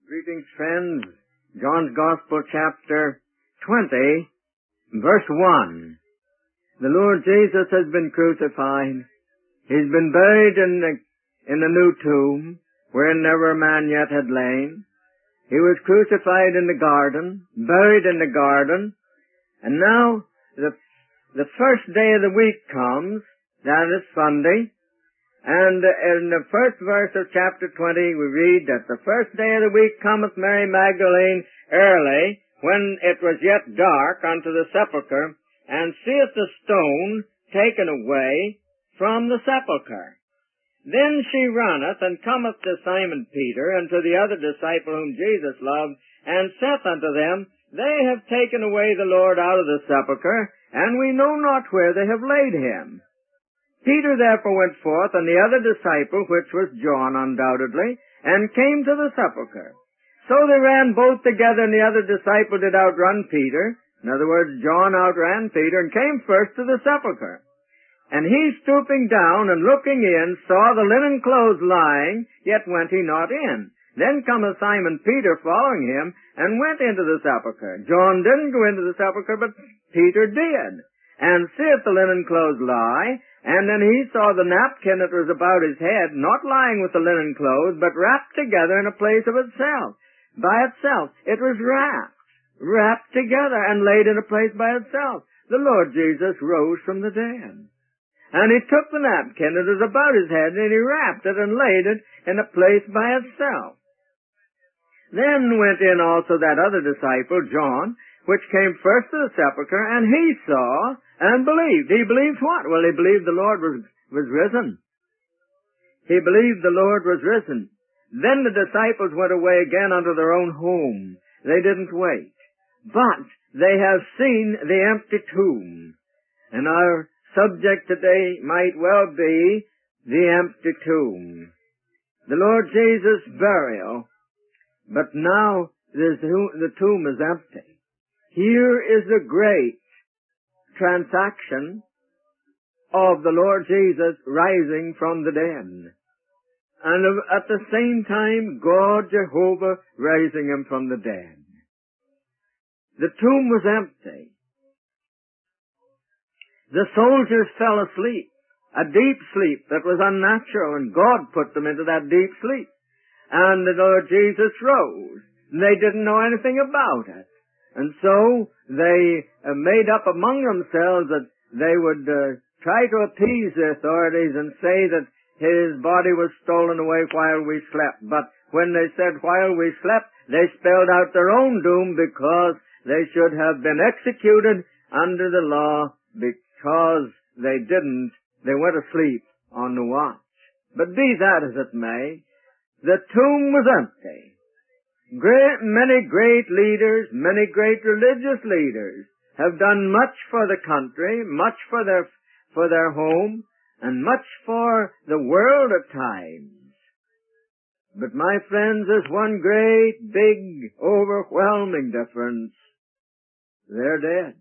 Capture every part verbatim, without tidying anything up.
Greetings, friends. John's Gospel, chapter twenty, verse one. The Lord Jesus has been crucified. He's been buried in the, in the new tomb, where never a man yet had lain. He was crucified in the garden, buried in the garden, and now the, the first day of the week comes, that is Sunday, and in the first verse of chapter twenty we read that the first day of the week cometh Mary Magdalene early, when it was yet dark, unto the sepulchre, and seeth the stone taken away from the sepulchre. Then she runneth, and cometh to Simon Peter, and to the other disciple whom Jesus loved, and saith unto them, They have taken away the Lord out of the sepulchre, and we know not where they have laid him. Peter therefore went forth, and the other disciple, which was John undoubtedly, and came to the sepulchre. So they ran both together, and the other disciple did outrun Peter. In other words, John outran Peter, and came first to the sepulchre. And he, stooping down and looking in, saw the linen clothes lying, yet went he not in. Then cometh Simon Peter following him, and went into the sepulchre. John didn't go into the sepulchre, but Peter did, and seeth the linen clothes lie. And then he saw the napkin that was about his head, not lying with the linen clothes, but wrapped together in a place of itself. By itself. It was wrapped. Wrapped together and laid in a place by itself. The Lord Jesus rose from the dead. And he took the napkin that was about his head, and he wrapped it and laid it in a place by itself. Then went in also that other disciple, John, which came first to the sepulchre, and he saw and believed. He believed what? Well, he believed the Lord was, was risen. He believed the Lord was risen. Then the disciples went away again unto their own home. They didn't wait. But they have seen the empty tomb. And our subject today might well be the empty tomb. The Lord Jesus' burial, but now the tomb is empty. Here is the great transaction of the Lord Jesus rising from the dead. And at the same time, God Jehovah raising him from the dead. The tomb was empty. The soldiers fell asleep, a deep sleep that was unnatural, and God put them into that deep sleep. And the Lord Jesus rose. And they didn't know anything about it. And so they uh, made up among themselves that they would uh, try to appease the authorities and say that his body was stolen away while we slept. But when they said while we slept, they spelled out their own doom, because they should have been executed under the law, because they didn't. They went asleep on the watch. But be that as it may, the tomb was empty. Great, many great leaders, many great religious leaders have done much for the country, much for their, for their home, and much for the world at times. But my friends, there's one great, big, overwhelming difference. They're dead.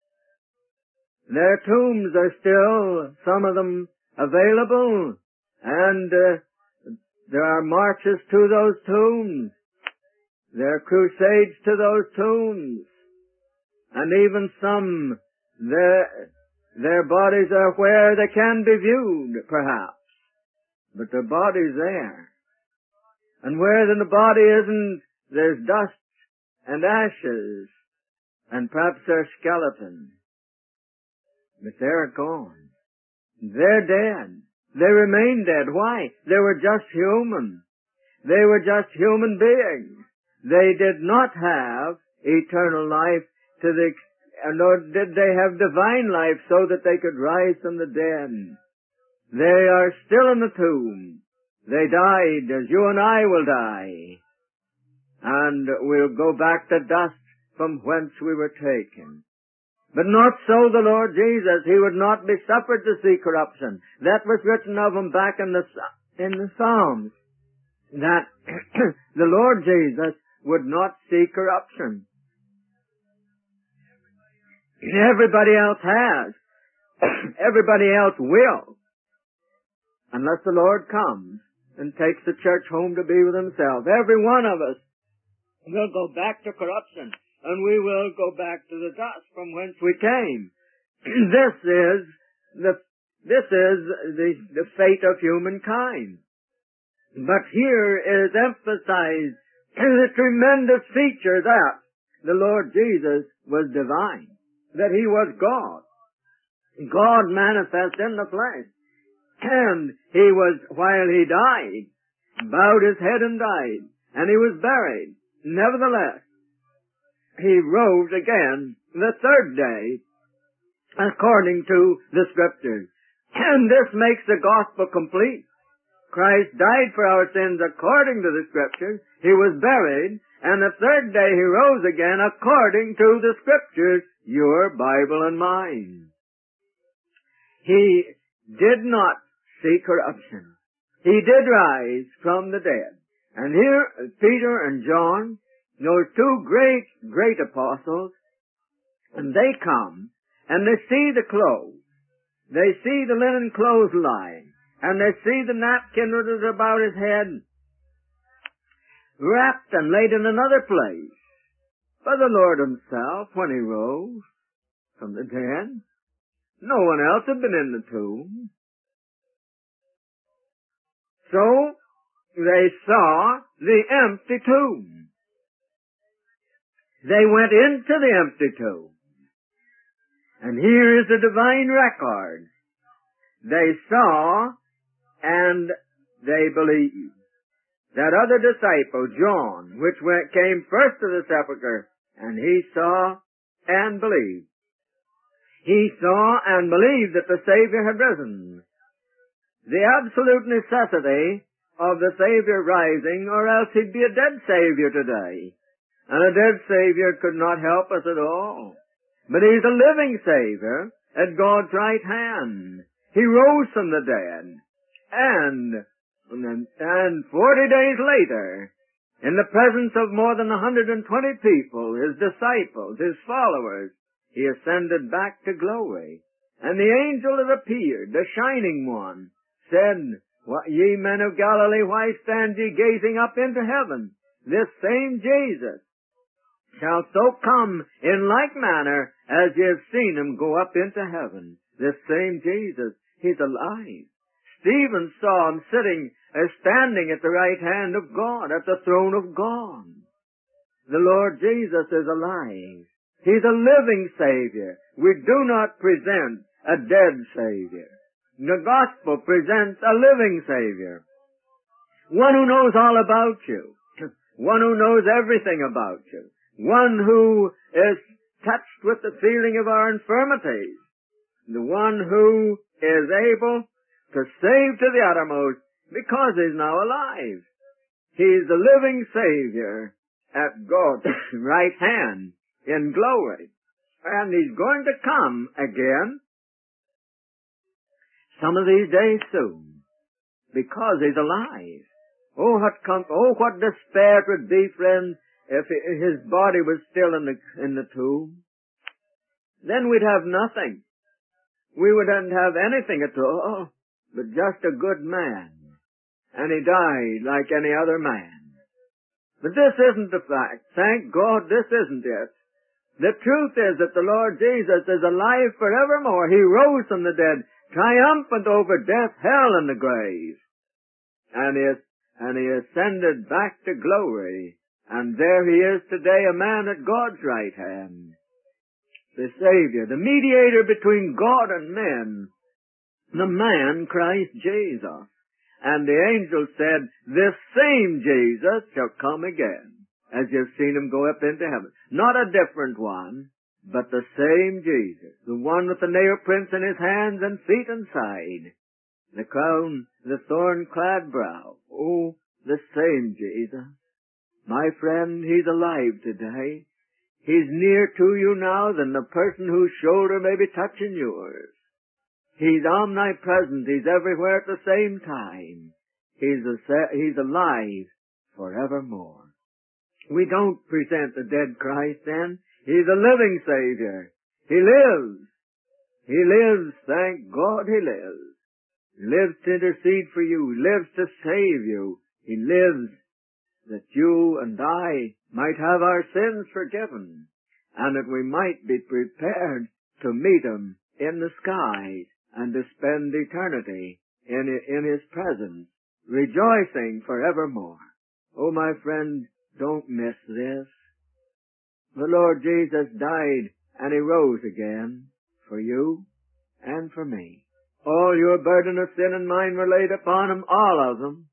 Their tombs are still, some of them, available, and uh, there are marches to those tombs. There are crusades to those tombs. And even some, their, their bodies are where they can be viewed, perhaps. But their body's there. And where the body isn't, there's dust and ashes, and perhaps their skeleton. But they're gone. They're dead. They remain dead. Why? They were just human. They were just human beings. They did not have eternal life to the, nor did they have divine life so that they could rise from the dead. They are still in the tomb. They died as you and I will die. And we'll go back to dust from whence we were taken. But not so the Lord Jesus. He would not be suffered to see corruption. That was written of him back in the, in the Psalms. That the Lord Jesus would not see corruption. Everybody else has. Everybody else will. Unless the Lord comes and takes the church home to be with himself. Every one of us will go back to corruption, and we will go back to the dust from whence we came. This is the this is the, the fate of humankind. But here is emphasized the tremendous feature that the Lord Jesus was divine, that He was God. God manifest in the flesh. And He was, while He died, bowed His head and died, and He was buried. Nevertheless, He rose again the third day, according to the Scriptures. And this makes the gospel complete. Christ died for our sins according to the Scriptures. He was buried, and the third day He rose again according to the Scriptures, your Bible and mine. He did not see corruption. He did rise from the dead. And here, Peter and John, those two great, great apostles, and they come, and they see the clothes. They see the linen clothes lying, and they see the napkin that is about His head, wrapped and laid in another place. But the Lord Himself, when He rose from the dead, no one else had been in the tomb. So, they saw the empty tomb. They went into the empty tomb. And here is the divine record. They saw and they believed. That other disciple, John, which went, came first to the sepulchre, and he saw and believed. He saw and believed that the Savior had risen. The absolute necessity of the Savior rising, or else He'd be a dead Savior today. And a dead Savior could not help us at all. But He's a living Savior at God's right hand. He rose from the dead. And, and forty days later, in the presence of more than one hundred twenty people, His disciples, His followers, He ascended back to glory. And the angel that appeared, the shining one, said, "What, ye men of Galilee, why stand ye gazing up into heaven? This same Jesus shall so come in like manner as ye have seen Him go up into heaven." This same Jesus, He's alive. Stephen saw Him sitting, uh, standing at the right hand of God, at the throne of God. The Lord Jesus is alive. He's a living Savior. We do not present a dead Savior. The gospel presents a living Savior. One who knows all about you. One who knows everything about you. One who is touched with the feeling of our infirmities. The one who is able to save to the uttermost because He's now alive. He's the living Savior at God's right hand in glory. And He's going to come again some of these days soon, because He's alive. Oh, what com- oh, what despair it would be, friends, if His body was still in the in the tomb. Then we'd have nothing. We wouldn't have anything at all, but just a good man. And He died like any other man. But this isn't the fact. Thank God, this isn't it. The truth is that the Lord Jesus is alive forevermore. He rose from the dead, triumphant over death, hell, and the grave. And He, and he ascended back to glory. And there He is today, a man at God's right hand. The Savior, the mediator between God and men. The man, Christ Jesus. And the angel said, "This same Jesus shall come again, as you've seen Him go up into heaven." Not a different one, but the same Jesus, the one with the nail prints in His hands and feet and side, the crown, the thorn-clad brow. Oh, the same Jesus. My friend, He's alive today. He's near to you now than the person whose shoulder may be touching yours. He's omnipresent. He's everywhere at the same time. He's, a, he's alive forevermore. We don't present the dead Christ then. He's a living Savior. He lives. He lives. Thank God He lives. He lives to intercede for you. He lives to save you. He lives that you and I might have our sins forgiven, and that we might be prepared to meet Him in the skies and to spend eternity in, in His presence, rejoicing forevermore. Oh, my friend, don't miss this. The Lord Jesus died and He rose again for you and for me. All your burden of sin and mine were laid upon Him, all of them.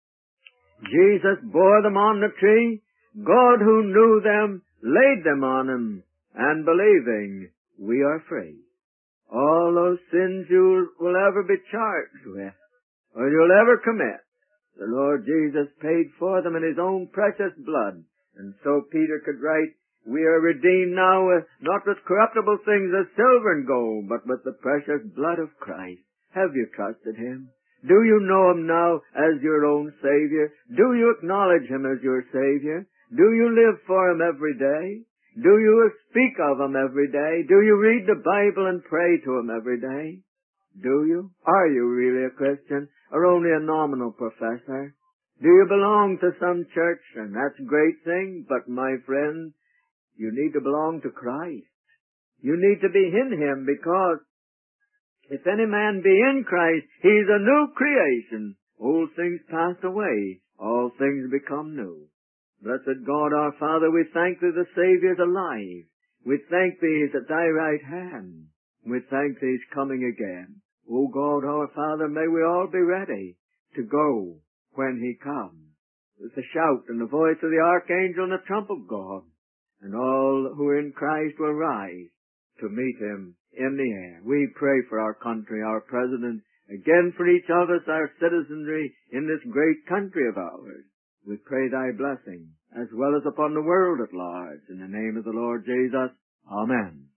Jesus bore them on the tree. God, who knew them, laid them on Him, and believing, we are free. All those sins you will ever be charged with, or you'll ever commit, the Lord Jesus paid for them in His own precious blood. And so Peter could write, we are redeemed now with, not with corruptible things as silver and gold, but with the precious blood of Christ. Have you trusted Him? Do you know Him now as your own Savior? Do you acknowledge Him as your Savior? Do you live for Him every day? Do you speak of Him every day? Do you read the Bible and pray to Him every day? Do you? Are you really a Christian, or only a nominal professor? Do you belong to some church? And that's a great thing, but my friend, you need to belong to Christ. You need to be in Him, because if any man be in Christ, he's a new creation. Old things pass away, all things become new. Blessed God our Father, we thank Thee the Saviour's alive. We thank Thee He's at Thy right hand. We thank Thee He's coming again. O God our Father, may we all be ready to go when He comes, with the shout and the voice of the archangel and the trump of God. And all who are in Christ will rise to meet Him in the air. We pray for our country, our president, again for each of us, our citizenry in this great country of ours. We pray Thy blessing, as well as upon the world at large. In the name of the Lord Jesus, Amen.